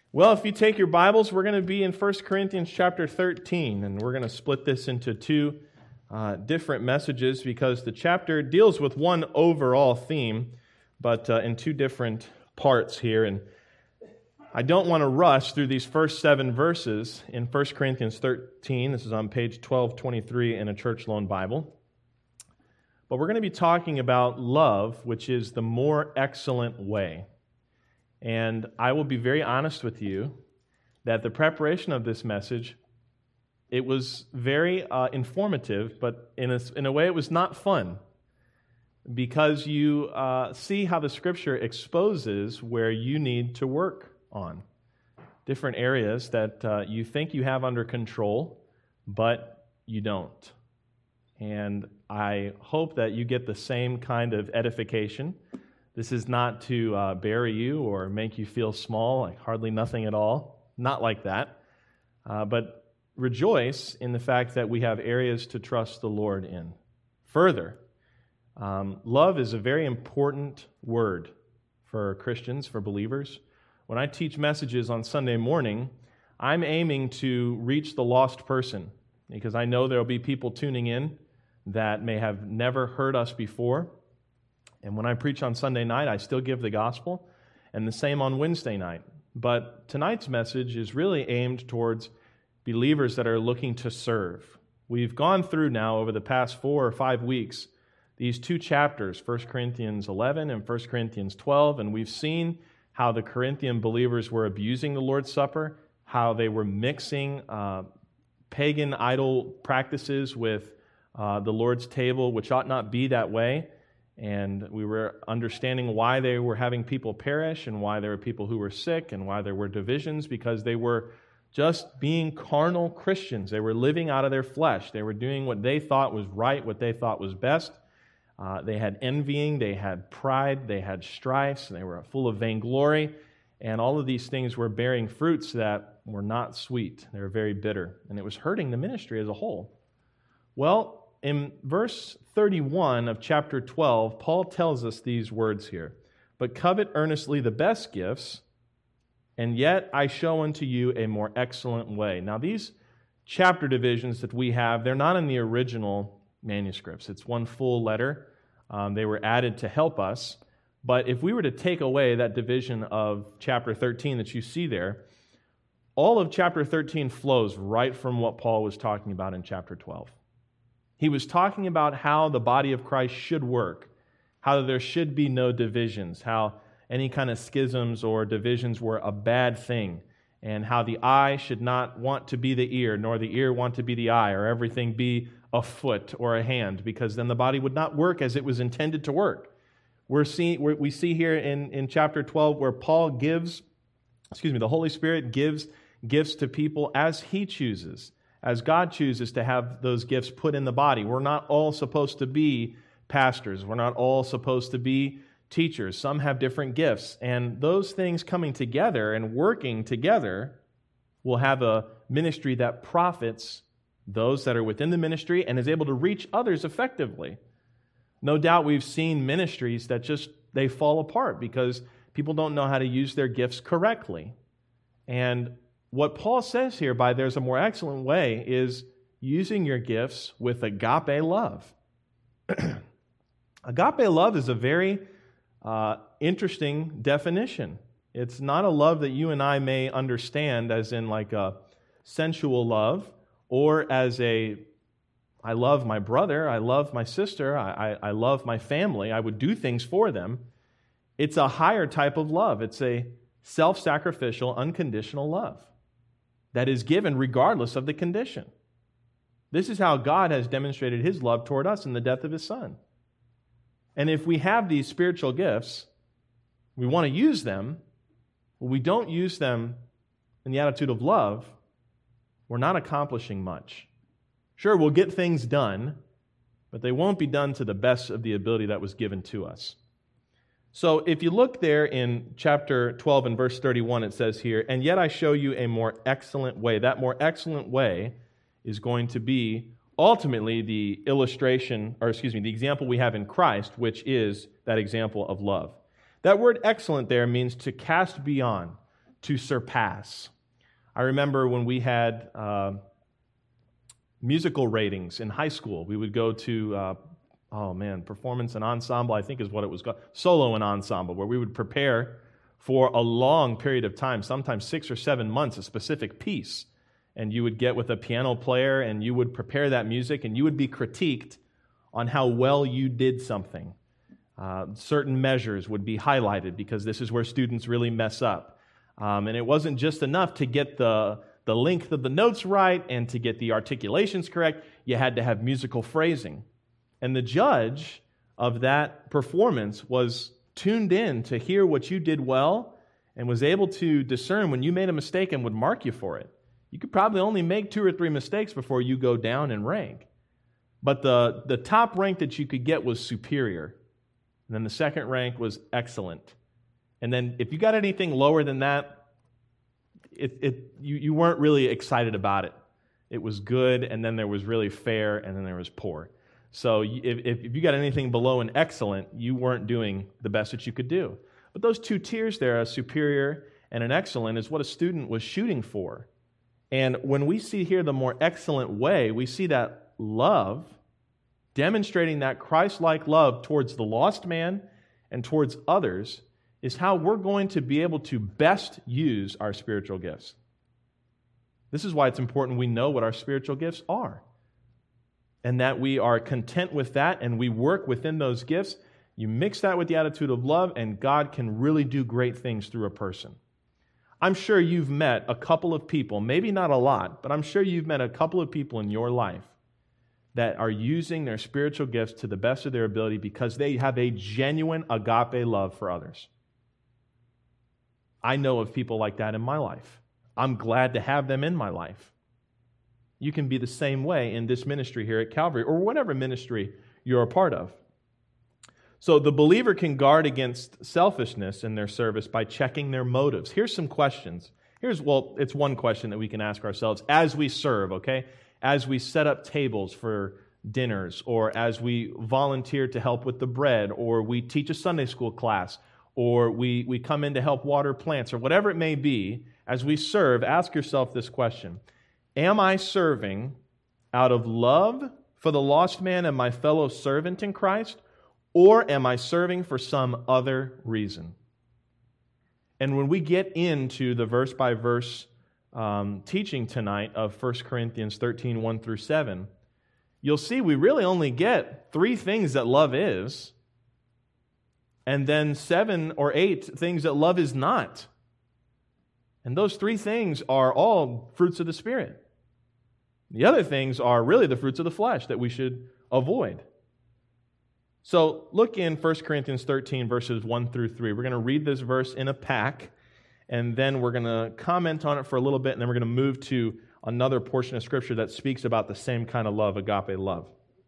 Well, if you take your Bibles, we're going to be in 1 Corinthians chapter 13, and we're going to split this into two different messages because the chapter deals with one overall theme, but in two different parts here. And I don't want to rush through these first 7 verses in 1 Corinthians 13. This is on page 1223 in a church loan Bible. But we're going to be talking about love, which is the more excellent way. And I will be very honest with you that the preparation of this message, it was very informative, but in a way it was not fun, because you see how the Scripture exposes where you need to work on different areas that you think you have under control, but you don't. And I hope that you get the same kind of edification. This is not to bury you or make you feel small, like hardly nothing at all. Not like that. But rejoice in the fact that we have areas to trust the Lord in. Further, love is a very important word for Christians, for believers. When I teach messages on Sunday morning, I'm aiming to reach the lost person, because I know there will be people tuning in that may have never heard us before. And when I preach on Sunday night, I still give the gospel, and the same on Wednesday night. But tonight's message is really aimed towards believers that are looking to serve. We've gone through now over the past 4 or 5 weeks these 2 chapters, 1 Corinthians 11 and 1 Corinthians 12, and we've seen how the Corinthian believers were abusing the Lord's Supper, how they were mixing pagan idol practices with the Lord's table, which ought not be that way. And we were understanding why they were having people perish and why there were people who were sick and why there were divisions, because they were just being carnal Christians. They were living out of their flesh. They were doing what they thought was right, what they thought was best. They had envying, they had pride, they had strifes, they were full of vainglory, and all of these things were bearing fruits that were not sweet. They were very bitter, and it was hurting the ministry as a whole. Well, in verse 31 of chapter 12, Paul tells us these words here. But covet earnestly the best gifts, and yet I show unto you a more excellent way. Now, these chapter divisions that we have, they're not in the original manuscripts. It's one full letter. They were added to help us. But if we were to take away that division of chapter 13 that you see there, all of chapter 13 flows right from what Paul was talking about in chapter 12. He was talking about how the body of Christ should work, how there should be no divisions, how any kind of schisms or divisions were a bad thing, and how the eye should not want to be the ear, nor the ear want to be the eye, or everything be a foot or a hand, because then the body would not work as it was intended to work. We see here in chapter 12 where Paul the Holy Spirit gives gifts to people as he chooses, as God chooses to have those gifts put in the body. We're not all supposed to be pastors. We're not all supposed to be teachers. Some have different gifts. And those things coming together and working together will have a ministry that profits those that are within the ministry and is able to reach others effectively. No doubt we've seen ministries that they fall apart because people don't know how to use their gifts correctly. And what Paul says here by there's a more excellent way is using your gifts with agape love. Agape love is a very interesting definition. It's not a love that you and I may understand as in like a sensual love, or as I love my brother, I love my sister, I love my family, I would do things for them. It's a higher type of love. It's a self-sacrificial, unconditional love that is given regardless of the condition. This is how God has demonstrated His love toward us in the death of His Son. And if we have these spiritual gifts, we want to use them, but we don't use them in the attitude of love, we're not accomplishing much. Sure, we'll get things done, but they won't be done to the best of the ability that was given to us. So if you look there in chapter 12 and verse 31, it says here, and yet I show you a more excellent way. That more excellent way is going to be ultimately the the example we have in Christ, which is that example of love. That word excellent there means to cast beyond, to surpass. I remember when we had musical ratings in high school, we would go to, performance and ensemble, I think is what it was called, solo and ensemble, where we would prepare for a long period of time, sometimes 6 or 7 months, a specific piece. And you would get with a piano player and you would prepare that music and you would be critiqued on how well you did something. Certain measures would be highlighted because this is where students really mess up. And it wasn't just enough to get the length of the notes right and to get the articulations correct. You had to have musical phrasing. And the judge of that performance was tuned in to hear what you did well and was able to discern when you made a mistake and would mark you for it. You could probably only make 2 or 3 mistakes before you go down in rank. But the top rank that you could get was superior. And then the second rank was excellent. And then if you got anything lower than that, you weren't really excited about it. It was good, and then there was really fair, and then there was poor. So if you got anything below an excellent, you weren't doing the best that you could do. But those 2 tiers there, a superior and an excellent, is what a student was shooting for. And when we see here the more excellent way, we see that love, demonstrating that Christ-like love towards the lost man and towards others, is how we're going to be able to best use our spiritual gifts. This is why it's important we know what our spiritual gifts are, and that we are content with that and we work within those gifts. You mix that with the attitude of love, and God can really do great things through a person. I'm sure you've met a couple of people, maybe not a lot, but I'm sure you've met a couple of people in your life that are using their spiritual gifts to the best of their ability because they have a genuine agape love for others. I know of people like that in my life. I'm glad to have them in my life. You can be the same way in this ministry here at Calvary or whatever ministry you're a part of. So the believer can guard against selfishness in their service by checking their motives. Here's some questions. It's one question that we can ask ourselves as we serve, okay? As we set up tables for dinners, or as we volunteer to help with the bread, or we teach a Sunday school class, or we come in to help water plants, or whatever it may be, as we serve, ask yourself this question. Am I serving out of love for the lost man and my fellow servant in Christ, or am I serving for some other reason? And when we get into the verse-by-verse teaching tonight of 1 Corinthians 13, 1 through 7, you'll see we really only get 3 things that love is, and then 7 or 8 things that love is not. And those 3 things are all fruits of the Spirit. The other things are really the fruits of the flesh that we should avoid. So look in 1 Corinthians 13, verses 1 through 3. We're going to read this verse in a pack, and then we're going to comment on it for a little bit, and then we're going to move to another portion of Scripture that speaks about the same kind of love, agape love.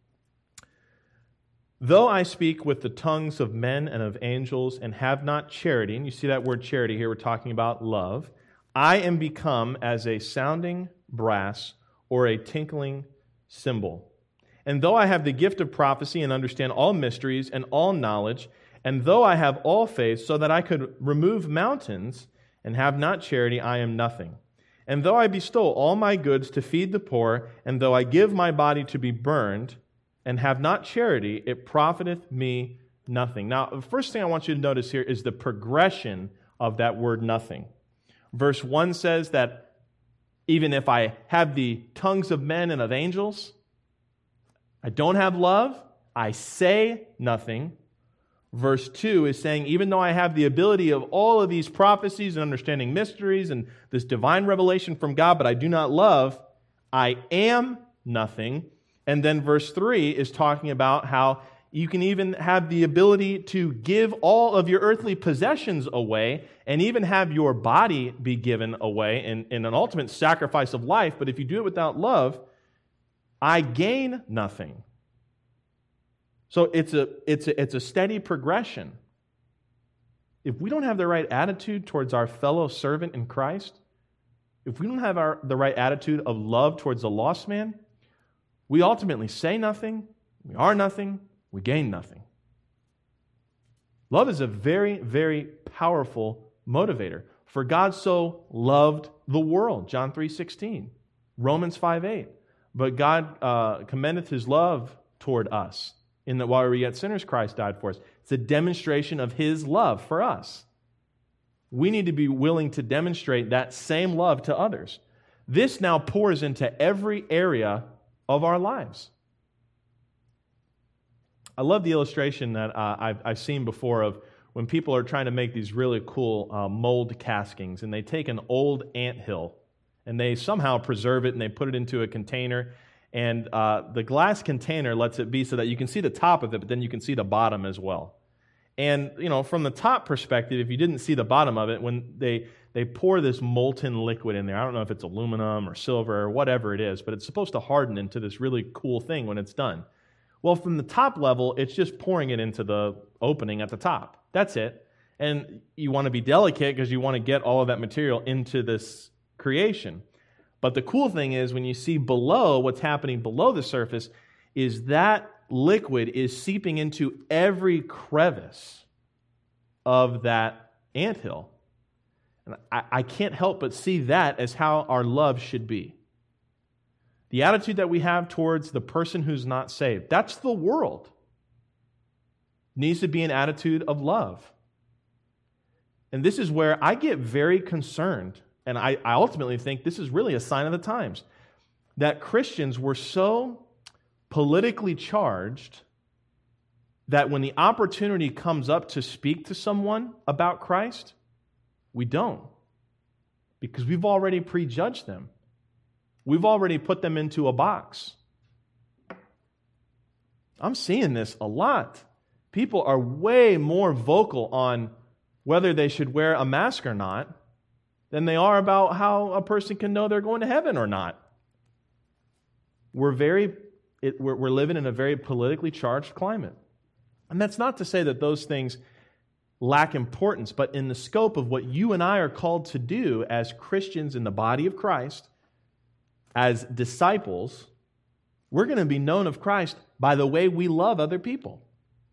Though I speak with the tongues of men and of angels and have not charity, and you see that word charity here, we're talking about love, I am become as a sounding brass or a tinkling cymbal. And though I have the gift of prophecy and understand all mysteries and all knowledge, and though I have all faith so that I could remove mountains and have not charity, I am nothing. And though I bestow all my goods to feed the poor, and though I give my body to be burned and have not charity, it profiteth me nothing. Now, the first thing I want you to notice here is the progression of that word nothing. Verse 1 says that even if I have the tongues of men and of angels, I don't have love, I say nothing. Verse 2 is saying, even though I have the ability of all of these prophecies and understanding mysteries and this divine revelation from God, but I do not love, I am nothing. And then verse 3 is talking about how you can even have the ability to give all of your earthly possessions away and even have your body be given away in an ultimate sacrifice of life. But if you do it without love, I gain nothing. So it's a steady progression. If we don't have the right attitude towards our fellow servant in Christ, if we don't have the right attitude of love towards the lost man, we ultimately say nothing, we are nothing, we gain nothing. Love is a very, very powerful motivator. For God so loved the world, John 3:16, Romans 5:8. But God commendeth his love toward us, in that while we were yet sinners, Christ died for us. It's a demonstration of his love for us. We need to be willing to demonstrate that same love to others. This now pours into every area of our lives. I love the illustration that I've seen before of when people are trying to make these really cool mold caskings, and they take an old anthill and they somehow preserve it and they put it into a container, and the glass container lets it be so that you can see the top of it, but then you can see the bottom as well. And, from the top perspective, if you didn't see the bottom of it, when they pour this molten liquid in there, I don't know if it's aluminum or silver or whatever it is, but it's supposed to harden into this really cool thing when it's done. Well, from the top level, it's just pouring it into the opening at the top. That's it. And you want to be delicate because you want to get all of that material into this creation. But the cool thing is when you see below, what's happening below the surface is that liquid is seeping into every crevice of that anthill. And I can't help but see that as how our love should be. The attitude that we have towards the person who's not saved, that's the world. Needs to be an attitude of love. And this is where I get very concerned, and I ultimately think this is really a sign of the times, that Christians were so politically charged that when the opportunity comes up to speak to someone about Christ, we don't. Because we've already prejudged them. We've already put them into a box. I'm seeing this a lot. People are way more vocal on whether they should wear a mask or not than they are about how a person can know they're going to heaven or not. We're living in a very politically charged climate. And that's not to say that those things lack importance, but in the scope of what you and I are called to do as Christians in the body of Christ, as disciples, we're going to be known of Christ by the way we love other people.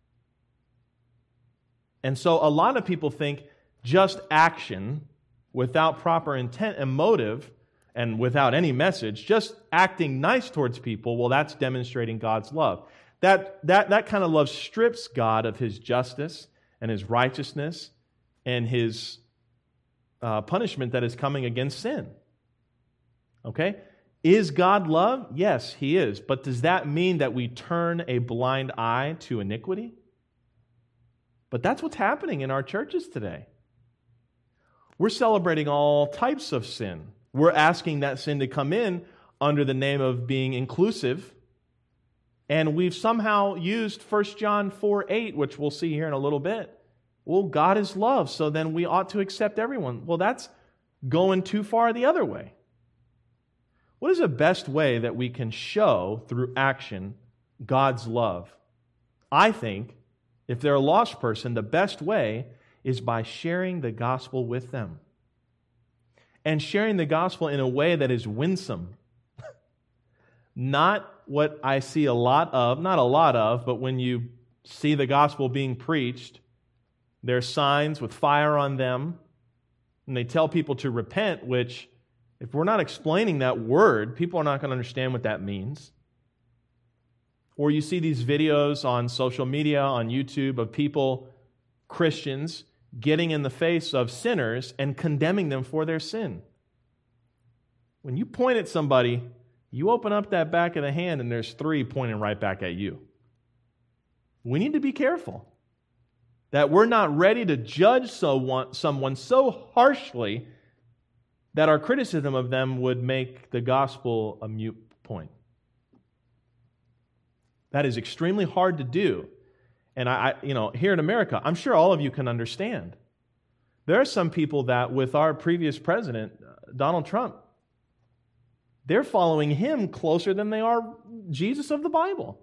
And so a lot of people think just action without proper intent and motive and without any message, just acting nice towards people, well, that's demonstrating God's love. That kind of love strips God of his justice and his righteousness and his punishment that is coming against sin. Okay? Is God love? Yes, he is. But does that mean that we turn a blind eye to iniquity? But that's what's happening in our churches today. We're celebrating all types of sin. We're asking that sin to come in under the name of being inclusive. And we've somehow used 1 John 4:8, which we'll see here in a little bit. Well, God is love, so then we ought to accept everyone. Well, that's going too far the other way. What is the best way that we can show through action God's love? I think if they're a lost person, the best way is by sharing the gospel with them. And sharing the gospel in a way that is winsome. Not what I see a lot of, not a lot of, but when you see the gospel being preached, there's signs with fire on them, and they tell people to repent, which, if we're not explaining that word, people are not going to understand what that means. Or you see these videos on social media, on YouTube, of people, Christians, getting in the face of sinners and condemning them for their sin. When you point at somebody, you open up that back of the hand and there's 3 pointing right back at you. We need to be careful that we're not ready to judge someone so harshly that our criticism of them would make the gospel a mute point. That is extremely hard to do. And here in America, I'm sure all of you can understand. There are some people that, with our previous president, Donald Trump, they're following him closer than they are Jesus of the Bible.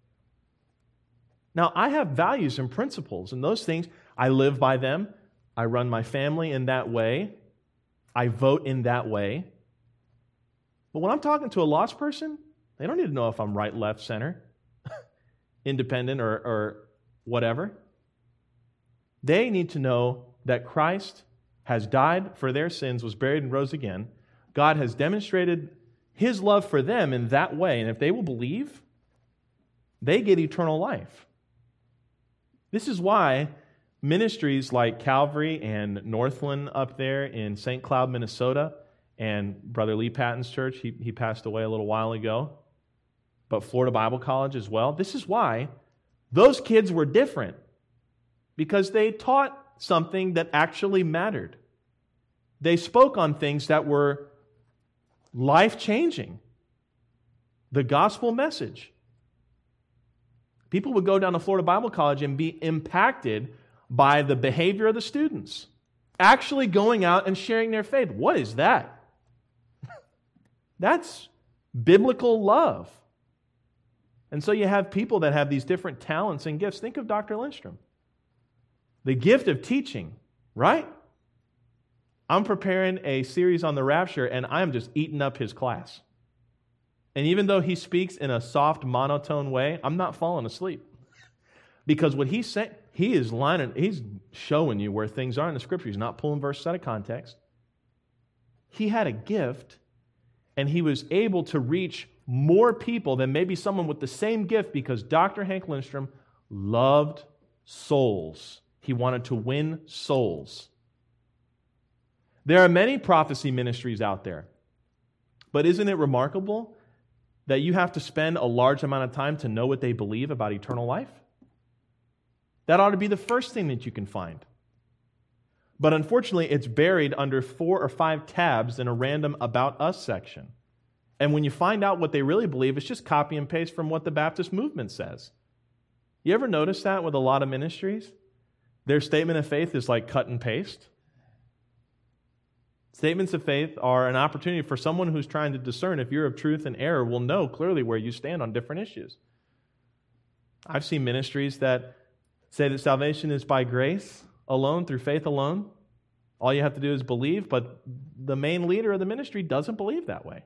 Now, I have values and principles, and those things, I live by them. I run my family in that way. I vote in that way. But when I'm talking to a lost person, they don't need to know if I'm right, left, center, independent, or whatever. They need to know that Christ has died for their sins, was buried, and rose again. God has demonstrated His love for them in that way, and if they will believe, they get eternal life. This is why ministries like Calvary and Northland up there in St. Cloud, Minnesota, and Brother Lee Patton's church, he passed away a little while ago, but Florida Bible College as well. This is why those kids were different, because they taught something that actually mattered. They spoke on things that were life-changing. The gospel message. People would go down to Florida Bible College and be impacted by the behavior of the students. Actually going out and sharing their faith. What is that? That's biblical love. And so you have people that have these different talents and gifts. Think of Dr. Lindstrom. The gift of teaching, right? I'm preparing a series on the rapture, and I'm just eating up his class. And even though he speaks in a soft, monotone way, I'm not falling asleep. Because what he's saying, he's showing you where things are in the Scripture. He's not pulling verses out of context. He had a gift, and he was able to reach more people than maybe someone with the same gift, because Dr. Hank Lindstrom loved souls. He wanted to win souls. There are many prophecy ministries out there, but isn't it remarkable that you have to spend a large amount of time to know what they believe about eternal life? That ought to be the first thing that you can find. But unfortunately, it's buried under 4 or 5 tabs in a random About Us section. And when you find out what they really believe, it's just copy and paste from what the Baptist movement says. You ever notice that with a lot of ministries? Their statement of faith is like cut and paste. Statements of faith are an opportunity for someone who's trying to discern if you're of truth and error will know clearly where you stand on different issues. I've seen ministries that say that salvation is by grace alone, through faith alone. All you have to do is believe, but the main leader of the ministry doesn't believe that way.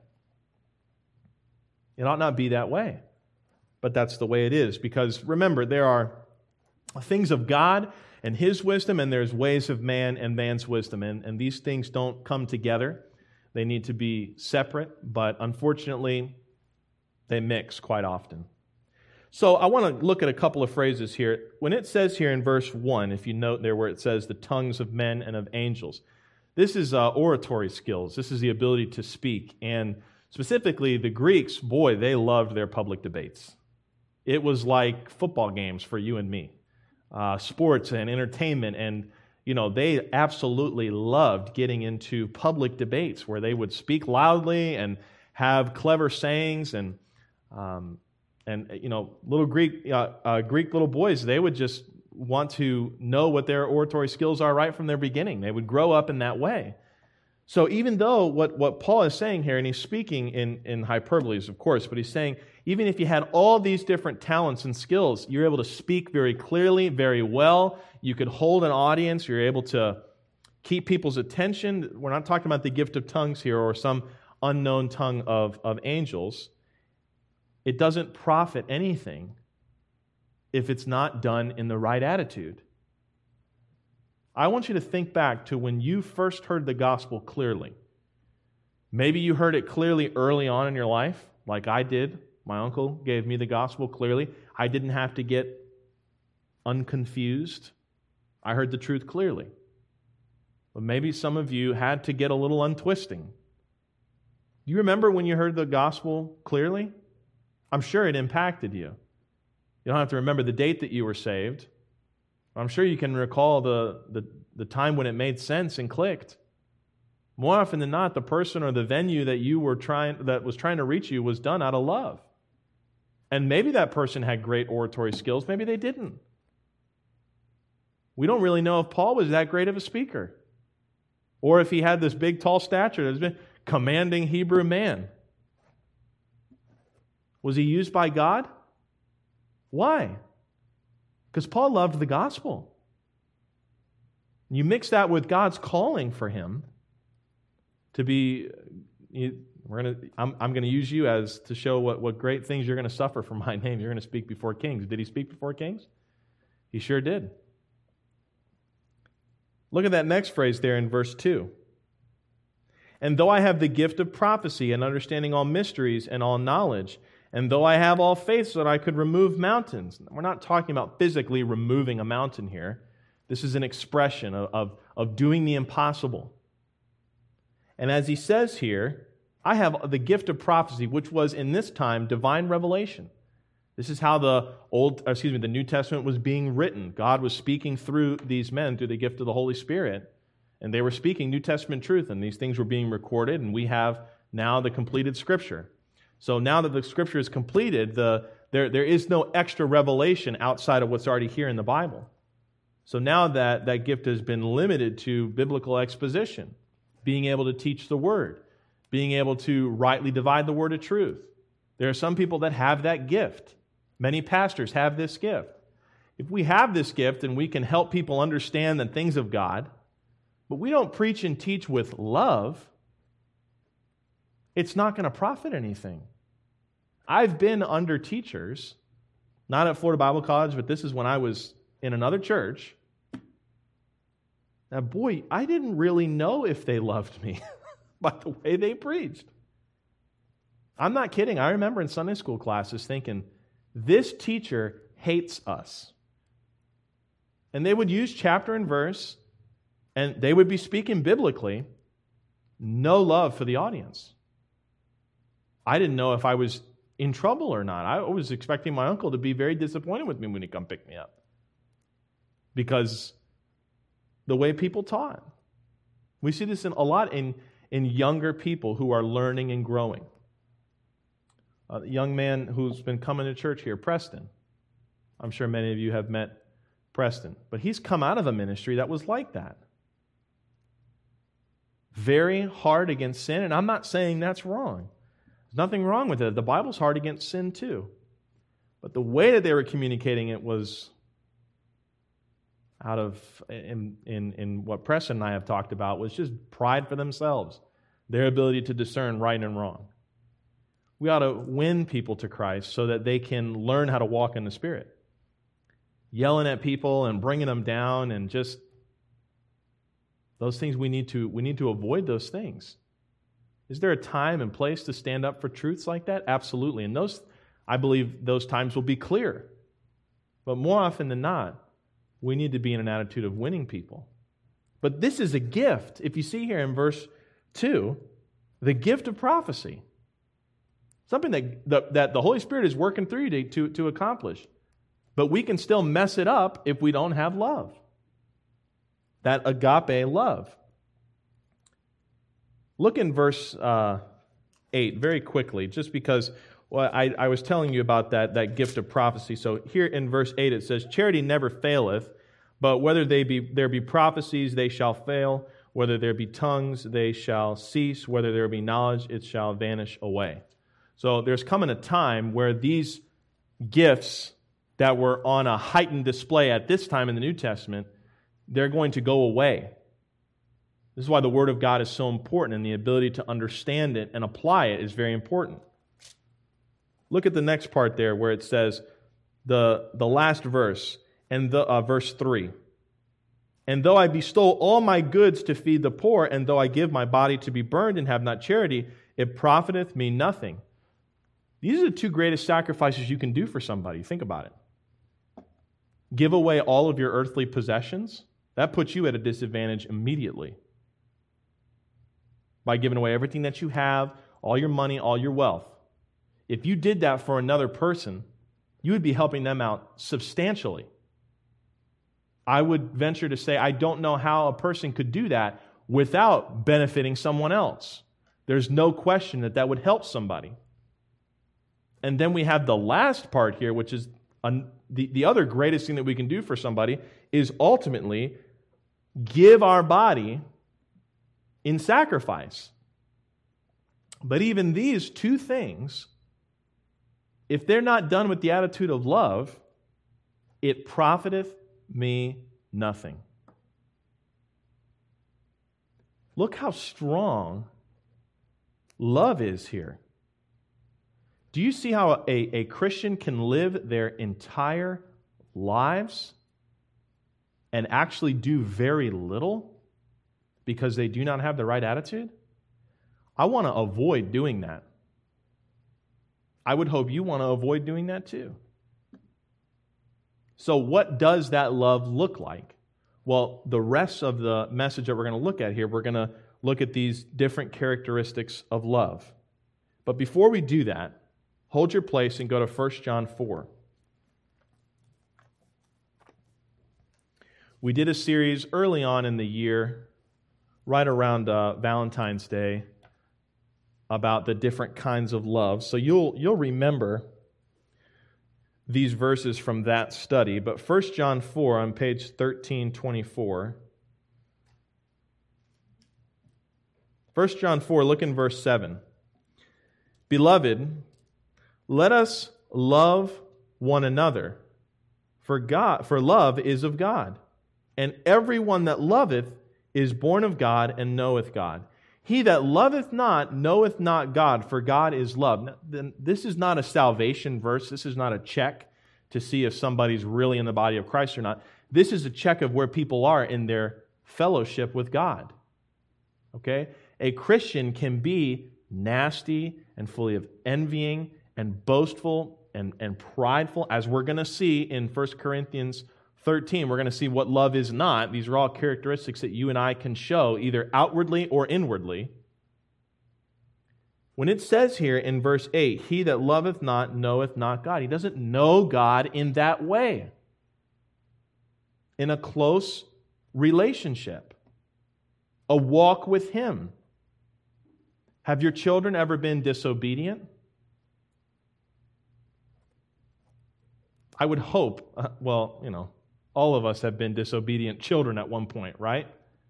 It ought not be that way, but that's the way it is. Because remember, there are things of God and His wisdom, and there's ways of man and man's wisdom. And these things don't come together. They need to be separate, but unfortunately, they mix quite often. So I want to look at a couple of phrases here. When it says here in verse 1, if you note there where it says the tongues of men and of angels, this is oratory skills. This is the ability to speak. And specifically, the Greeks, boy, they loved their public debates. It was like football games for you and me. Sports and entertainment, and they absolutely loved getting into public debates where they would speak loudly and have clever sayings, and little Greek little boys, they would just want to know what their oratory skills are right from their beginning. They would grow up in that way. So even though what Paul is saying here, and he's speaking in hyperboles, of course, but he's saying, even if you had all these different talents and skills, you're able to speak very clearly, very well. You could hold an audience. You're able to keep people's attention. We're not talking about the gift of tongues here or some unknown tongue of angels. It doesn't profit anything if it's not done in the right attitude. I want you to think back to when you first heard the gospel clearly. Maybe you heard it clearly early on in your life, like I did. My uncle gave me the gospel clearly. I didn't have to get unconfused. I heard the truth clearly. But maybe some of you had to get a little untwisting. Do you remember when you heard the gospel clearly? I'm sure it impacted you. You don't have to remember the date that you were saved. I'm sure you can recall the time when it made sense and clicked. More often than not, the person or the venue that was trying to reach you was done out of love. And maybe that person had great oratory skills, maybe they didn't. We don't really know if Paul was that great of a speaker, or if he had this big, tall stature that's been commanding Hebrew man. Was he used by God? Why? Because Paul loved the gospel. You mix that with God's calling for him to be, I'm going to use you as to show what great things you're going to suffer for my name. You're going to speak before kings. Did he speak before kings? He sure did. Look at that next phrase there in verse 2. And though I have the gift of prophecy and understanding all mysteries and all knowledge, and though I have all faith so that I could remove mountains. We're not talking about physically removing a mountain here. This is an expression of doing the impossible. And as he says here, I have the gift of prophecy, which was in this time divine revelation. This is how the New Testament was being written. God was speaking through these men through the gift of the Holy Spirit, and they were speaking New Testament truth, and these things were being recorded, and we have now the completed Scripture. So now that the Scripture is completed, there is no extra revelation outside of what's already here in the Bible. So now that gift has been limited to biblical exposition, being able to teach the Word, being able to rightly divide the word of truth. There are some people that have that gift. Many pastors have this gift. If we have this gift and we can help people understand the things of God, but we don't preach and teach with love, it's not going to profit anything. I've been under teachers, not at Florida Bible College, but this is when I was in another church. Now, boy, I didn't really know if they loved me by the way they preached. I'm not kidding. I remember in Sunday school classes thinking, this teacher hates us. And they would use chapter and verse, and they would be speaking biblically, no love for the audience. I didn't know if I was in trouble or not. I was expecting my uncle to be very disappointed with me when he come pick me up. Because the way people taught. We see this a lot in younger people who are learning and growing. A young man who's been coming to church here, Preston. I'm sure many of you have met Preston. But he's come out of a ministry that was like that. Very hard against sin, and I'm not saying that's wrong. There's nothing wrong with it. The Bible's hard against sin too. But the way that they were communicating it was out of, in what Preston and I have talked about, was just pride for themselves, their ability to discern right and wrong. We ought to win people to Christ so that they can learn how to walk in the Spirit. Yelling at people and bringing them down and just those things, we need to avoid those things. Is there a time and place to stand up for truths like that? Absolutely. And I believe those times will be clear. But more often than not, we need to be in an attitude of winning people. But this is a gift. If you see here in verse 2, the gift of prophecy. Something that the Holy Spirit is working through you to accomplish. But we can still mess it up if we don't have love. That agape love. Look in verse 8 very quickly, just because I was telling you about that gift of prophecy. So here in verse 8 it says, charity never faileth, but whether there be prophecies, they shall fail. Whether there be tongues, they shall cease. Whether there be knowledge, it shall vanish away. So there's coming a time where these gifts that were on a heightened display at this time in the New Testament, they're going to go away. This is why the Word of God is so important, and the ability to understand it and apply it is very important. Look at the next part there where it says, the last verse, and verse 3. And though I bestow all my goods to feed the poor, and though I give my body to be burned and have not charity, it profiteth me nothing. These are the two greatest sacrifices you can do for somebody. Think about it. Give away all of your earthly possessions. That puts you at a disadvantage immediately. By giving away everything that you have, all your money, all your wealth. If you did that for another person, you would be helping them out substantially. I would venture to say I don't know how a person could do that without benefiting someone else. There's no question that would help somebody. And then we have the last part here, which is the other greatest thing that we can do for somebody, is ultimately give our body in sacrifice. But even these two things, if they're not done with the attitude of love, it profiteth me nothing. Look how strong love is here. Do you see how a Christian can live their entire lives and actually do very little because they do not have the right attitude, I want to avoid doing that. I would hope you want to avoid doing that too. So what does that love look like? Well, the rest of the message that we're going to look at here, we're going to look at these different characteristics of love. But before we do that, hold your place and go to 1 John 4. We did a series early on in the year, right around Valentine's Day, about the different kinds of love. So you'll remember these verses from that study. But 1 John 4 on page 1324. 1 John 4, look in verse 7. Beloved, let us love one another, for love is of God. And everyone that loveth is born of God and knoweth God. He that loveth not knoweth not God, for God is love. Now, this is not a salvation verse. This is not a check to see if somebody's really in the body of Christ or not. This is a check of where people are in their fellowship with God. Okay? A Christian can be nasty and fully of envying and boastful and prideful, as we're going to see in 1 Corinthians 13. We're going to see what love is not. These are all characteristics that you and I can show either outwardly or inwardly. When it says here in verse 8, he that loveth not knoweth not God. He doesn't know God in that way, in a close relationship, a walk with Him. Have your children ever been disobedient? I would hope, all of us have been disobedient children at one point, right?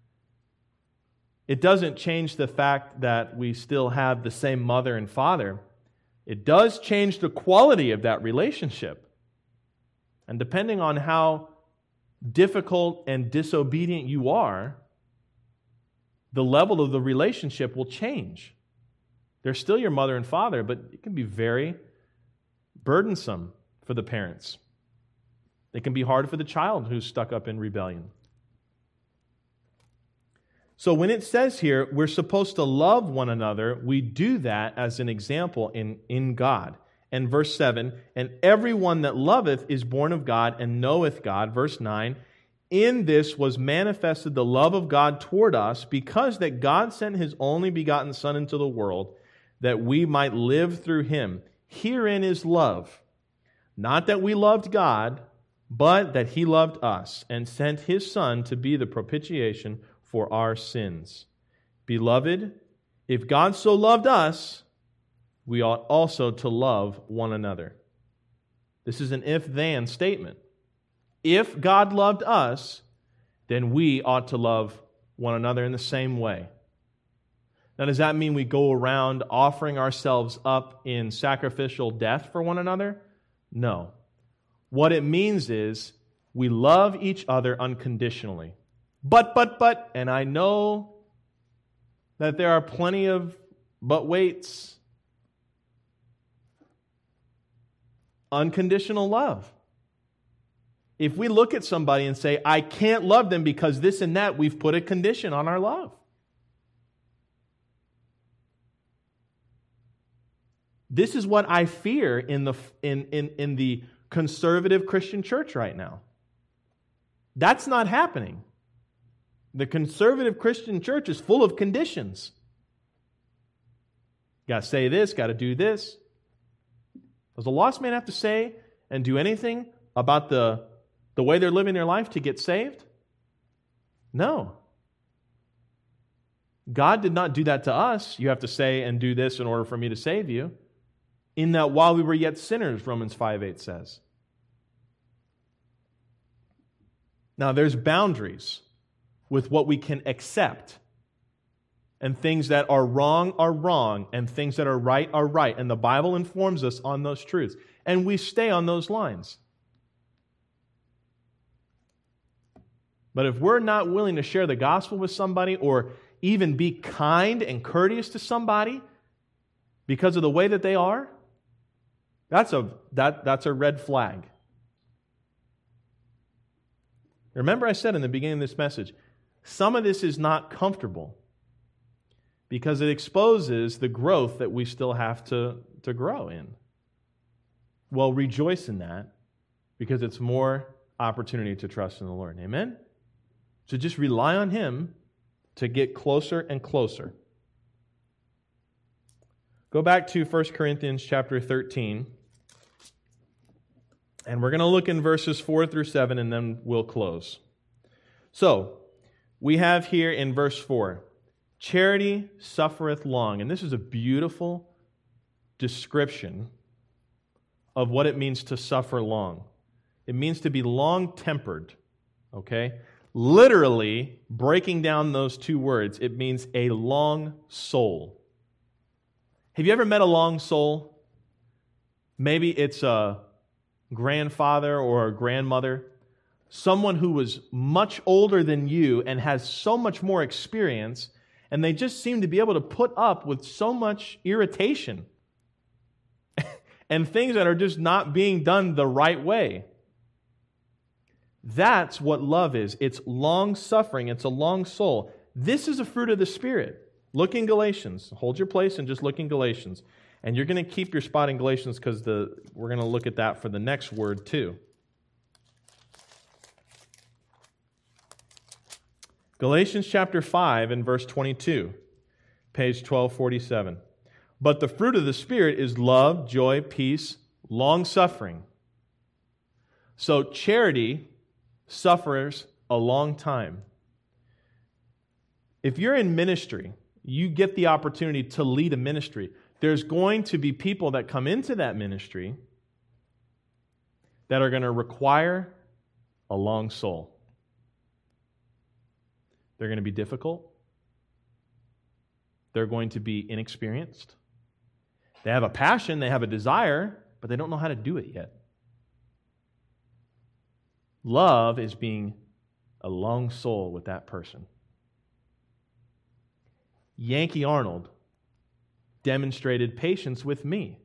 It doesn't change the fact that we still have the same mother and father. It does change the quality of that relationship. And depending on how difficult and disobedient you are, the level of the relationship will change. They're still your mother and father, but it can be very burdensome for the parents. It can be hard for the child who's stuck up in rebellion. So when it says here, we're supposed to love one another, we do that as an example in God. And verse 7, and everyone that loveth is born of God and knoweth God. Verse 9, in this was manifested the love of God toward us, because that God sent His only begotten Son into the world, that we might live through Him. Herein is love. Not that we loved God, but that He loved us and sent His Son to be the propitiation for our sins. Beloved, if God so loved us, we ought also to love one another. This is an if-then statement. If God loved us, then we ought to love one another in the same way. Now, does that mean we go around offering ourselves up in sacrificial death for one another? No. What it means is we love each other unconditionally. But, and I know that there are plenty of but waits. Unconditional love. If we look at somebody and say, I can't love them because this and that, we've put a condition on our love. This is what I fear in the conservative Christian church right now. That's not happening. The conservative Christian church is full of conditions. Got to say this, got to do this. Does a lost man have to say and do anything about the way they're living their life to get saved? No. God did not do that to us. You have to say and do this in order for me to save you. In that while we were yet sinners, Romans 5:8 says. Now, there's boundaries with what we can accept. And things that are wrong, and things that are right. And the Bible informs us on those truths. And we stay on those lines. But if we're not willing to share the gospel with somebody or even be kind and courteous to somebody because of the way that they are, that's a red flag. Remember I said in the beginning of this message, some of this is not comfortable because it exposes the growth that we still have to grow in. Well, rejoice in that because it's more opportunity to trust in the Lord. Amen? So just rely on Him to get closer and closer. Go back to 1 Corinthians chapter 13. And we're going to look in verses 4 through 7, and then we'll close. So, we have here in verse 4, charity suffereth long. And this is a beautiful description of what it means to suffer long. It means to be long-tempered, okay? Literally, breaking down those two words, it means a long soul. Have you ever met a long soul? Maybe it's a grandfather or a grandmother, someone who was much older than you and has so much more experience, and they just seem to be able to put up with so much irritation and things that are just not being done the right way. That's what love is. It's long-suffering. It's a long soul. This is a fruit of the Spirit. Look in Galatians. Hold your place and just look in Galatians. And you're going to keep your spot in Galatians because we're going to look at that for the next word too. Galatians chapter 5 and verse 22, page 1247. But the fruit of the Spirit is love, joy, peace, long-suffering. So charity suffers a long time. If you're in ministry, you get the opportunity to lead a ministry. There's going to be people that come into that ministry that are going to require a long soul. They're going to be difficult. They're going to be inexperienced. They have a passion, they have a desire, but they don't know how to do it yet. Love is being a long soul with that person. Yankee Arnold demonstrated patience with me.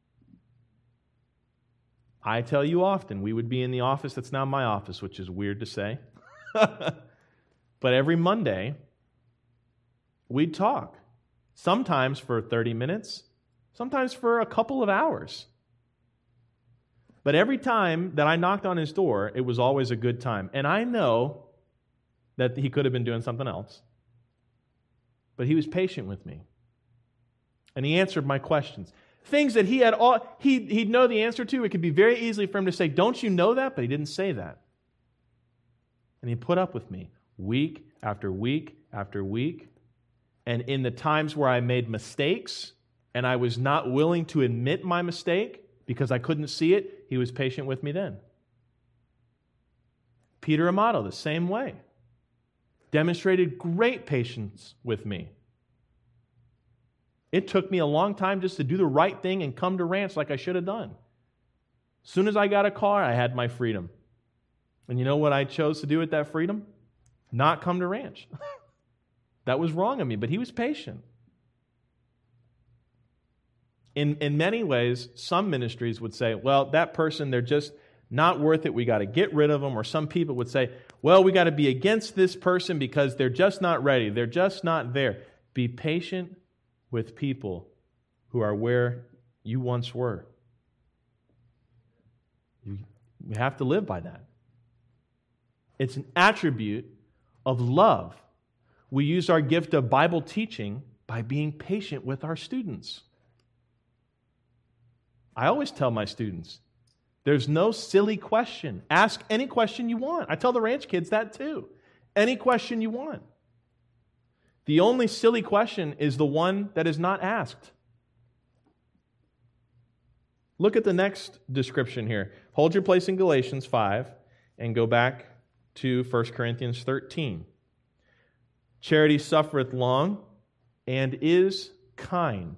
I tell you often, we would be in the office that's now my office, which is weird to say. But every Monday, we'd talk. Sometimes for 30 minutes, sometimes for a couple of hours. But every time that I knocked on his door, it was always a good time. And I know that he could have been doing something else. But he was patient with me. And he answered my questions. Things that he'd know the answer to. It could be very easy for him to say, "Don't you know that?" But he didn't say that. And he put up with me week after week after week. And in the times where I made mistakes and I was not willing to admit my mistake because I couldn't see it, he was patient with me then. Peter Amato, the same way. Demonstrated great patience with me. It took me a long time just to do the right thing and come to ranch like I should have done. As soon as I got a car, I had my freedom. And you know what I chose to do with that freedom? Not come to ranch. That was wrong of me, but he was patient. In many ways, some ministries would say, well, that person, they're just not worth it. We got to get rid of them. Or some people would say, well, we got to be against this person because they're just not ready. They're just not there. Be patient with people who are where you once were. You have to live by that. It's an attribute of love. We use our gift of Bible teaching by being patient with our students. I always tell my students, there's no silly question. Ask any question you want. I tell the ranch kids that too. Any question you want. The only silly question is the one that is not asked. Look at the next description here. Hold your place in Galatians 5 and go back to 1 Corinthians 13. Charity suffereth long and is kind.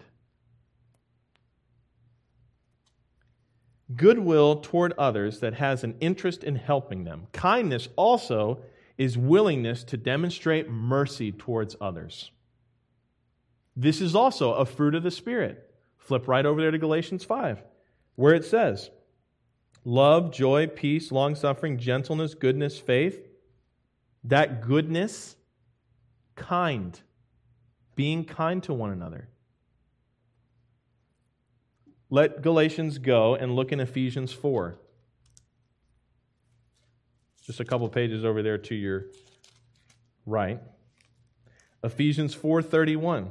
Goodwill toward others that has an interest in helping them. Kindness also is willingness to demonstrate mercy towards others. This is also a fruit of the Spirit. Flip right over there to Galatians 5, where it says, love, joy, peace, long-suffering, gentleness, goodness, faith, That goodness, kind, being kind to one another. Let Galatians go and look in Ephesians 4. Just a couple pages over there to your right. Ephesians 4:31.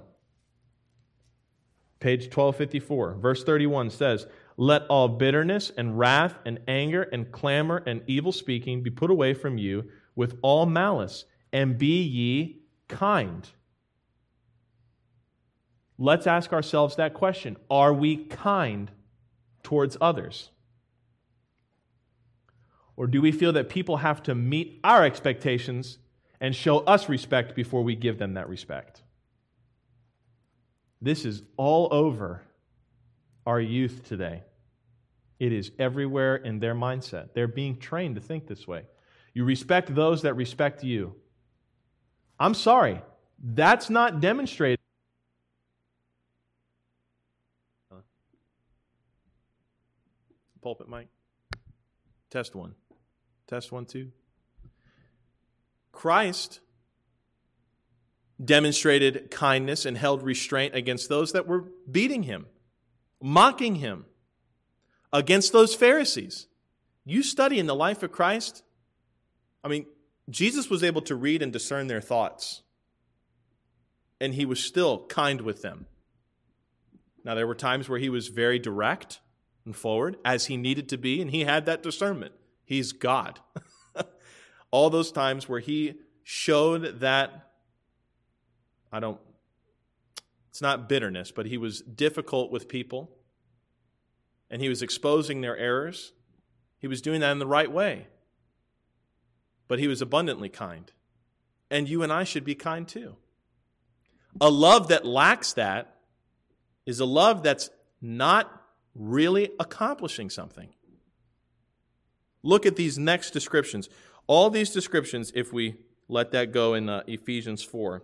Page 1254. Verse 31 says, "Let all bitterness and wrath and anger and clamor and evil speaking be put away from you with all malice, and be ye kind." Let's ask ourselves that question. Are we kind towards others? Or do we feel that people have to meet our expectations and show us respect before we give them that respect? This is all over our youth today. It is everywhere in their mindset. They're being trained to think this way. You respect those that respect you. I'm sorry, that's not demonstrated. Pulpit mic. Test 1. Test 1, 2. Christ demonstrated kindness and held restraint against those that were beating him, mocking him, against those Pharisees. You study in the life of Christ, Jesus was able to read and discern their thoughts, and he was still kind with them. Now, there were times where he was very direct and forward, as he needed to be, and he had that discernment. He's God. All those times where he showed that, it's not bitterness, but he was difficult with people, and he was exposing their errors. He was doing that in the right way. But he was abundantly kind. And you and I should be kind too. A love that lacks that is a love that's not really accomplishing something. Look at these next descriptions. All these descriptions, if we let that go in Ephesians 4,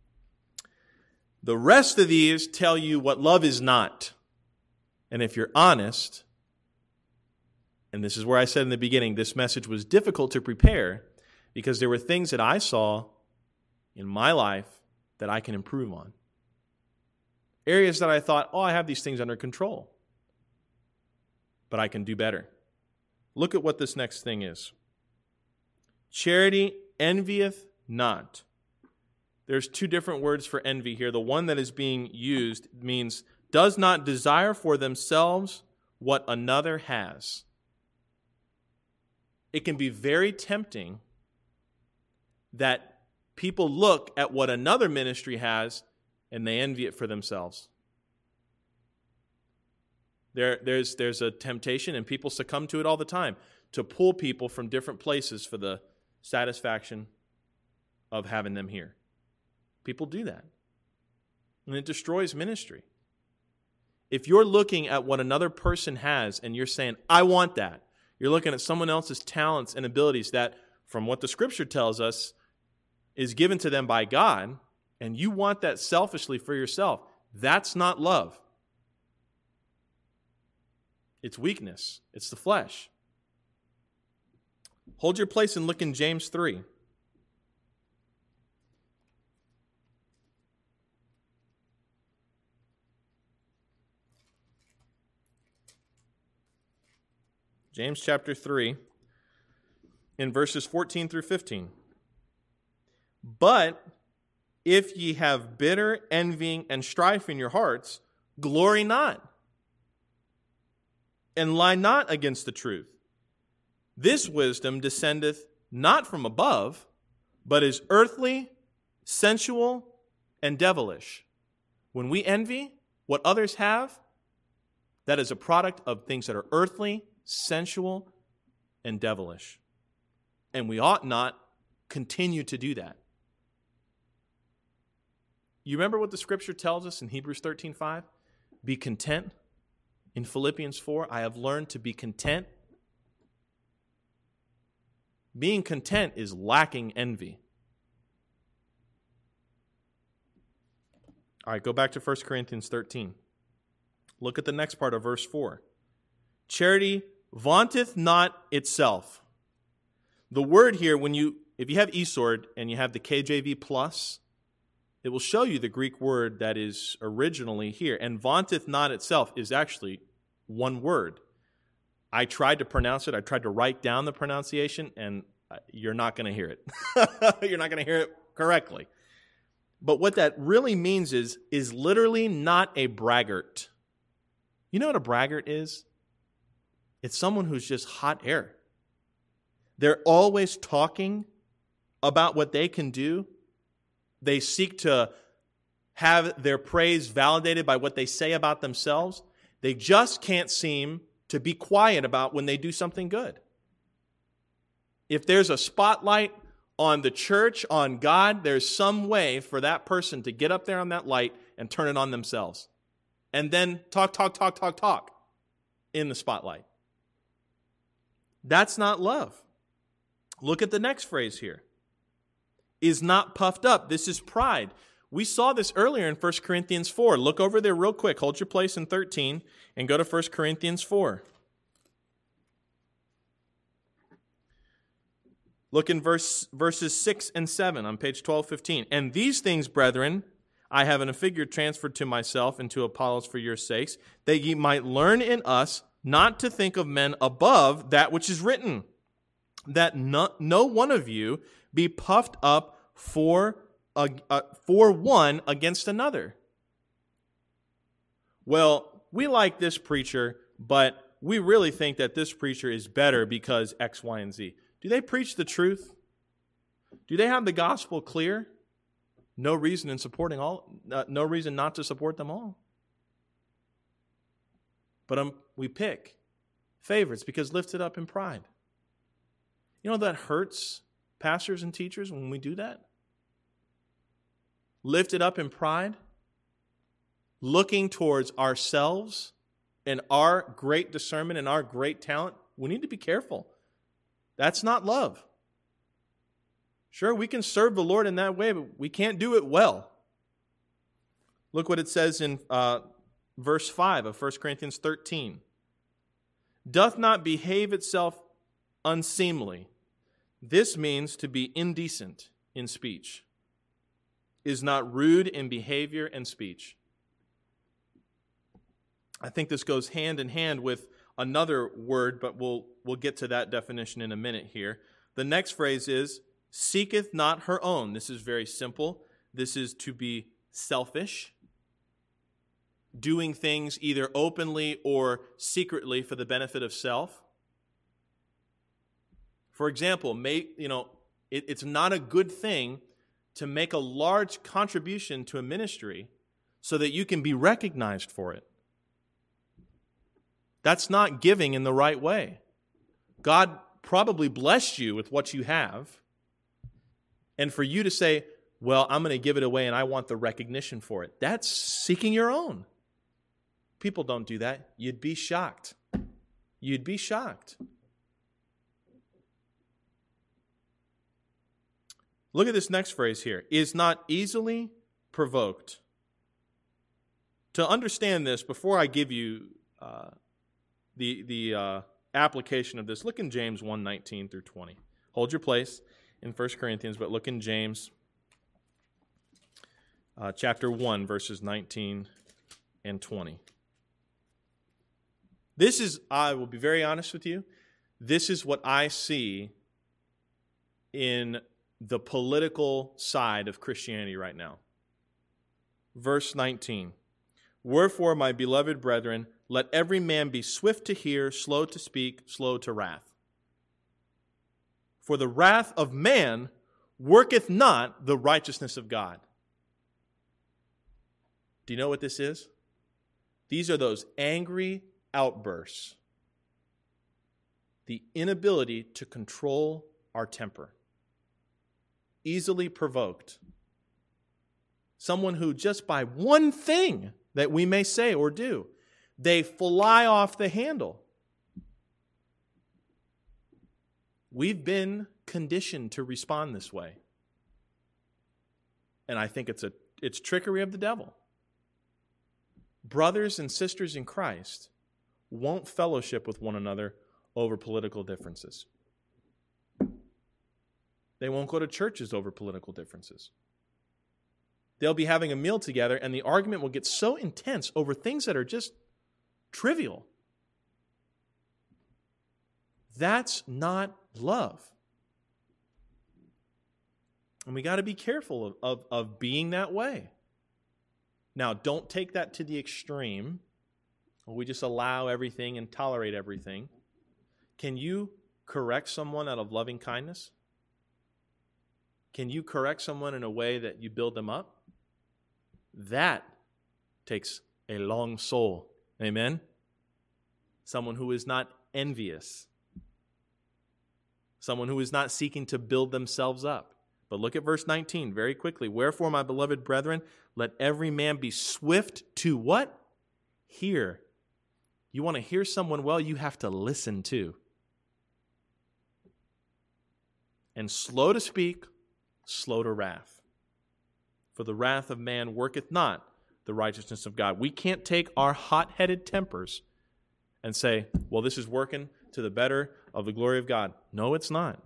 the rest of these tell you what love is not. And if you're honest, and this is where I said in the beginning, this message was difficult to prepare because there were things that I saw in my life that I can improve on. Areas that I thought, I have these things under control, but I can do better. Look at what this next thing is. Charity envieth not. There's two different words for envy here. The one that is being used means does not desire for themselves what another has. It can be very tempting that people look at what another ministry has and they envy it for themselves. There's a temptation, and people succumb to it all the time, to pull people from different places for the satisfaction of having them here. People do that. And it destroys ministry. If you're looking at what another person has and you're saying, I want that, you're looking at someone else's talents and abilities that, from what the Scripture tells us, is given to them by God, and you want that selfishly for yourself, that's not love. It's weakness. It's the flesh. Hold your place and look in James 3. James chapter 3, in verses 14 through 15. But if ye have bitter envying and strife in your hearts, glory not, and lie not against the truth. This wisdom descendeth not from above, but is earthly, sensual, and devilish. When we envy what others have, that is a product of things that are earthly, sensual, and devilish. And we ought not continue to do that. You remember what the Scripture tells us in Hebrews 13:5? Be content. In Philippians 4, I have learned to be content. Being content is lacking envy. All right, go back to 1 Corinthians 13. Look at the next part of verse 4. Charity vaunteth not itself. The word here, when you if you have eSword and you have the KJV Plus, it will show you the Greek word that is originally here. And vaunteth not itself is actually one word. I tried to pronounce it. I tried to write down the pronunciation, and you're not going to hear it. You're not going to hear it correctly. But what that really means is literally not a braggart. You know what a braggart is? It's someone who's just hot air. They're always talking about what they can do. They seek to have their praise validated by what they say about themselves. They just can't seem to be quiet about when they do something good. If there's a spotlight on the church, on God, there's some way for that person to get up there on that light and turn it on themselves. And then talk in the spotlight. That's not love. Look at the next phrase here. Is not puffed up. This is pride. We saw this earlier in 1 Corinthians 4. Look over there real quick. Hold your place in 13 and go to 1 Corinthians 4. Look in verses 6 and 7 on page 1215. And these things, brethren, I have in a figure transferred to myself and to Apollos for your sakes, that ye might learn in us not to think of men above that which is written, that no one of you be puffed up for one against another. Well, we like this preacher, but we really think that this preacher is better because X, Y, and Z. Do they preach the truth? Do they have the gospel clear? No reason no reason not to support them all. But we pick favorites because lifted up in pride. You know that hurts pastors and teachers when we do that? Lifted up in pride, looking towards ourselves and our great discernment and our great talent. We need to be careful. That's not love. Sure, we can serve the Lord in that way, but we can't do it well. Look what it says in verse 5 of 1 Corinthians 13. Doth not behave itself unseemly. This means to be indecent in speech. Is not rude in behavior and speech. I think this goes hand in hand with another word, but we'll get to that definition in a minute here. The next phrase is, seeketh not her own. This is very simple. This is to be selfish, doing things either openly or secretly for the benefit of self. For example, it's not a good thing to make a large contribution to a ministry so that you can be recognized for it. That's not giving in the right way. God probably blessed you with what you have, and for you to say, well, I'm going to give it away and I want the recognition for it, that's seeking your own. People don't do that. You'd be shocked. You'd be shocked. Look at this next phrase here. Is not easily provoked. To understand this, before I give you the application of this, look in James 1:19 through 20. Hold your place in 1 Corinthians, but look in James chapter 1, verses 19 and 20. This is, I will be very honest with you, this is what I see in the political side of Christianity right now. Verse 19. Wherefore, my beloved brethren, let every man be swift to hear, slow to speak, slow to wrath. For the wrath of man worketh not the righteousness of God. Do you know what this is? These are those angry outbursts. The inability to control our temper. Easily provoked. Someone who just by one thing that we may say or do, they fly off the handle. We've been conditioned to respond this way. And I think it's trickery of the devil. Brothers and sisters in Christ won't fellowship with one another over political differences. They won't go to churches over political differences. They'll be having a meal together, and the argument will get so intense over things that are just trivial. That's not love. And we got to be careful of being that way. Now, don't take that to the extreme. We just allow everything and tolerate everything. Can you correct someone out of loving kindness? Can you correct someone in a way that you build them up? That takes a long soul. Amen? Someone who is not envious. Someone who is not seeking to build themselves up. But look at verse 19 very quickly. Wherefore, my beloved brethren, let every man be swift to what? Hear. You want to hear someone well, you have to listen too. And slow to speak, slow to wrath. For the wrath of man worketh not the righteousness of God. We can't take our hot-headed tempers and say, well, this is working to the better of the glory of God. No, it's not.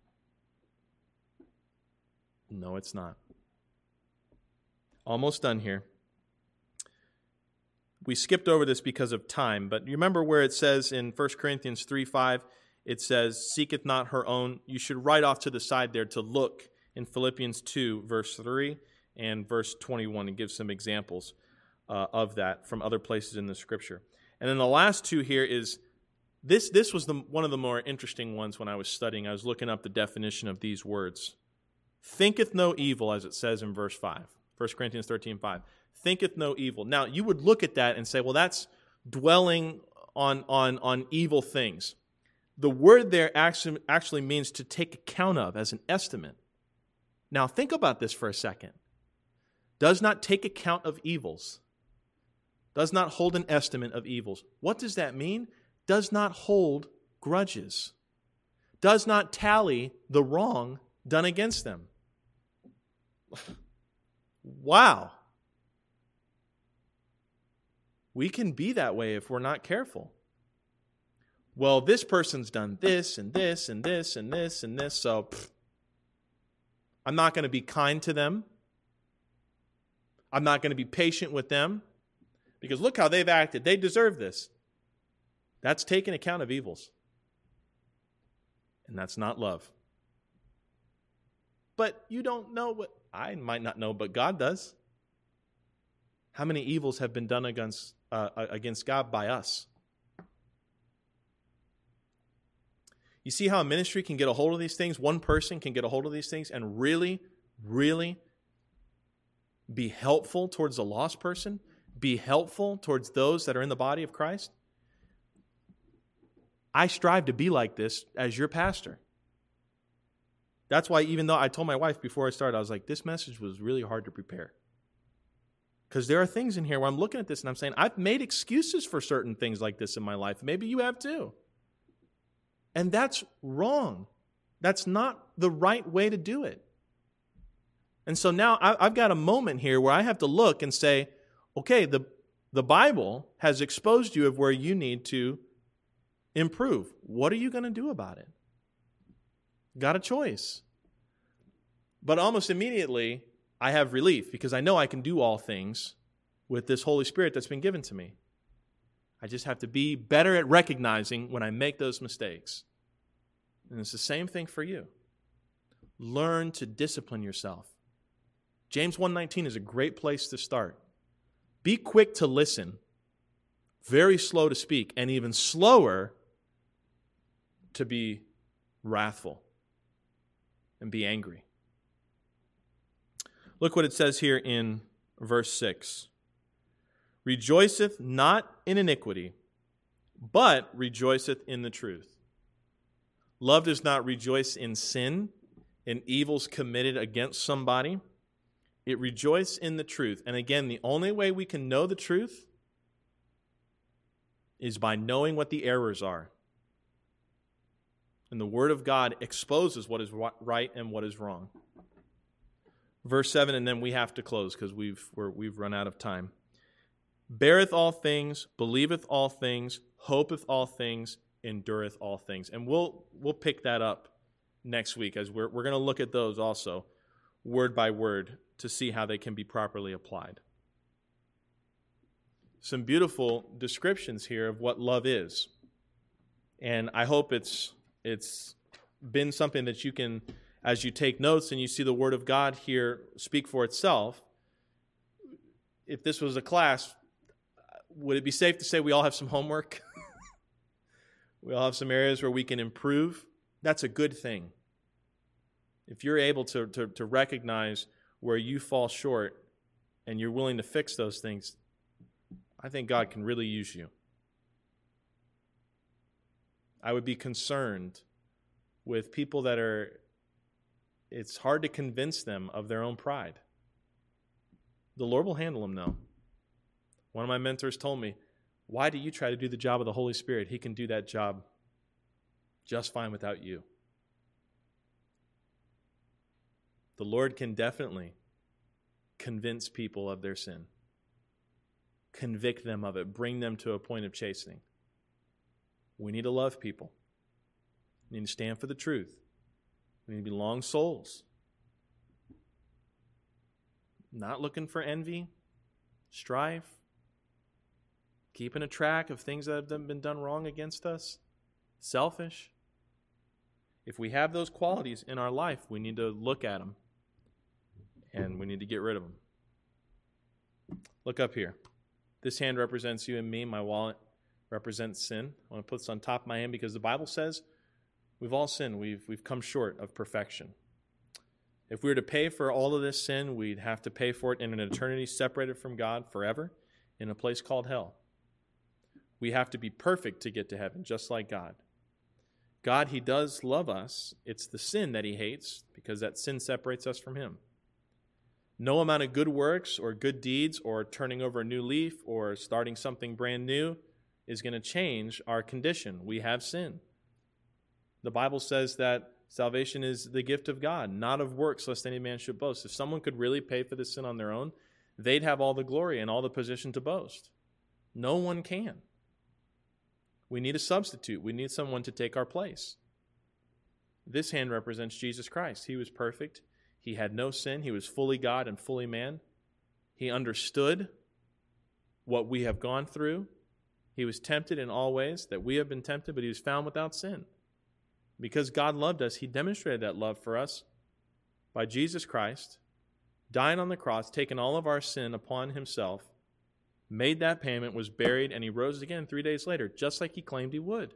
No, it's not. Almost done here. We skipped over this because of time, but you remember where it says in 1 Corinthians 3:5, it says, seeketh not her own. You should write off to the side there to look in Philippians 2, verse 3 and verse 21, and give some examples of that from other places in the Scripture. And then the last two here is, this was one of the more interesting ones when I was studying. I was looking up the definition of these words. Thinketh no evil, as it says in verse 5. 1 Corinthians 13:5. Thinketh no evil. Now, you would look at that and say, well, that's dwelling on evil things. The word there actually means to take account of as an estimate. Now, think about this for a second. Does not take account of evils. Does not hold an estimate of evils. What does that mean? Does not hold grudges. Does not tally the wrong done against them. Wow. We can be that way if we're not careful. Well, this person's done this and this and this and this and this, so I'm not going to be kind to them. I'm not going to be patient with them because look how they've acted. They deserve this. That's taking account of evils. And that's not love. But you don't know what I might not know, but God does. How many evils have been done against God by us? You see how a ministry can get a hold of these things? One person can get a hold of these things and really, really be helpful towards the lost person, be helpful towards those that are in the body of Christ. I strive to be like this as your pastor. That's why even though I told my wife before I started, I was like, this message was really hard to prepare. Because there are things in here where I'm looking at this and I'm saying, I've made excuses for certain things like this in my life. Maybe you have too. And that's wrong. That's not the right way to do it. And so now I've got a moment here where I have to look and say, okay, the Bible has exposed you of where you need to improve. What are you going to do about it? Got a choice. But almost immediately, I have relief because I know I can do all things with this Holy Spirit that's been given to me. I just have to be better at recognizing when I make those mistakes. And it's the same thing for you. Learn to discipline yourself. James 1:19 is a great place to start. Be quick to listen, very slow to speak, and even slower to be wrathful and be angry. Look what it says here in verse 6. Rejoiceth not in iniquity, but rejoiceth in the truth. Love does not rejoice in sin, in evils committed against somebody. It rejoices in the truth. And again, the only way we can know the truth is by knowing what the errors are. And the Word of God exposes what is right and what is wrong. Verse 7, and then we have to close because we've run out of time. Beareth all things, believeth all things, hopeth all things, endureth all things. And we'll pick that up next week, as we're going to look at those also, word by word, to see how they can be properly applied. Some beautiful descriptions here of what love is. And I hope it's been something that you can, as you take notes and you see the Word of God here speak for itself, if this was a class, would it be safe to say we all have some homework? We all have some areas where we can improve. That's a good thing. If you're able to recognize where you fall short and you're willing to fix those things, I think God can really use you. I would be concerned with people that it's hard to convince them of their own pride. The Lord will handle them, though. One of my mentors told me, why do you try to do the job of the Holy Spirit? He can do that job just fine without you. The Lord can definitely convince people of their sin, convict them of it, bring them to a point of chastening. We need to love people. We need to stand for the truth. We need to be long souls. Not looking for envy, strife, keeping a track of things that have been done wrong against us, selfish. If we have those qualities in our life, we need to look at them and we need to get rid of them. Look up here. This hand represents you and me. My wallet represents sin. I want to put this on top of my hand because the Bible says we've all sinned. We've come short of perfection. If we were to pay for all of this sin, we'd have to pay for it in an eternity separated from God forever in a place called hell. We have to be perfect to get to heaven, just like God. God, He does love us. It's the sin that He hates because that sin separates us from Him. No amount of good works or good deeds or turning over a new leaf or starting something brand new is going to change our condition. We have sin. The Bible says that salvation is the gift of God, not of works, lest any man should boast. If someone could really pay for the sin on their own, they'd have all the glory and all the position to boast. No one can. We need a substitute. We need someone to take our place. This hand represents Jesus Christ. He was perfect. He had no sin. He was fully God and fully man. He understood what we have gone through. He was tempted in all ways that we have been tempted, but He was found without sin. Because God loved us, He demonstrated that love for us by Jesus Christ, dying on the cross, taking all of our sin upon Himself, made that payment, was buried, and He rose again 3 days later, just like He claimed He would.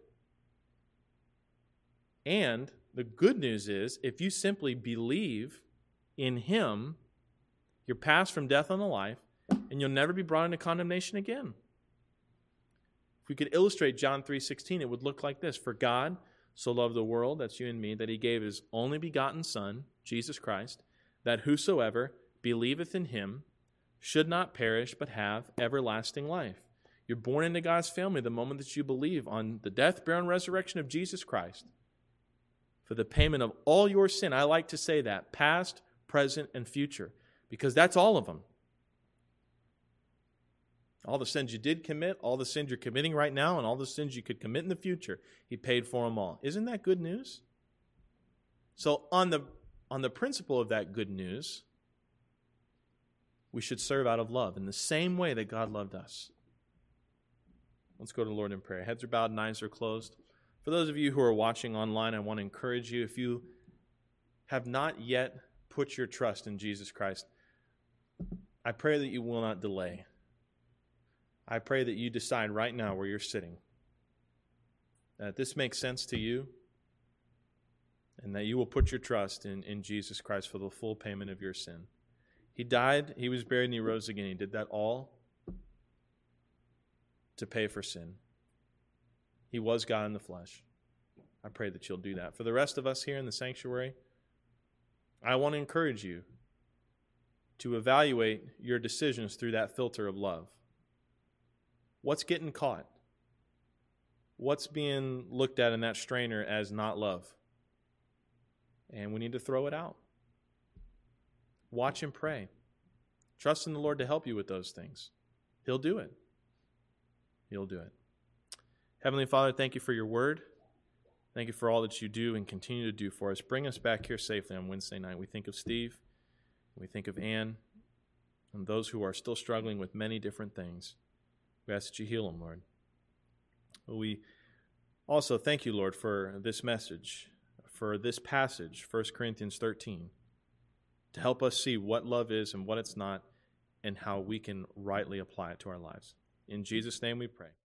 And the good news is, if you simply believe in Him, you're passed from death unto life, and you'll never be brought into condemnation again. If we could illustrate John 3:16, it would look like this. For God so loved the world, that's you and me, that He gave His only begotten Son, Jesus Christ, that whosoever believeth in Him should not perish but have everlasting life. You're born into God's family the moment that you believe on the death, burial, and resurrection of Jesus Christ for the payment of all your sin. I like to say that, past, present, and future, because that's all of them. All the sins you did commit, all the sins you're committing right now, and all the sins you could commit in the future, He paid for them all. Isn't that good news? So on the principle of that good news, we should serve out of love in the same way that God loved us. Let's go to the Lord in prayer. Heads are bowed and eyes are closed. For those of you who are watching online, I want to encourage you, if you have not yet put your trust in Jesus Christ, I pray that you will not delay. I pray that you decide right now where you're sitting that this makes sense to you and that you will put your trust in Jesus Christ for the full payment of your sin. He died, He was buried, and He rose again. He did that all to pay for sin. He was God in the flesh. I pray that you'll do that. For the rest of us here in the sanctuary, I want to encourage you to evaluate your decisions through that filter of love. What's getting caught? What's being looked at in that strainer as not love? And we need to throw it out. Watch and pray. Trust in the Lord to help you with those things. He'll do it. He'll do it. Heavenly Father, thank you for your word. Thank you for all that you do and continue to do for us. Bring us back here safely on Wednesday night. We think of Steve, we think of Ann, and those who are still struggling with many different things. We ask that you heal them, Lord. We also thank you, Lord, for this message, for this passage, 1 Corinthians 13, to help us see what love is and what it's not, and how we can rightly apply it to our lives. In Jesus' name we pray.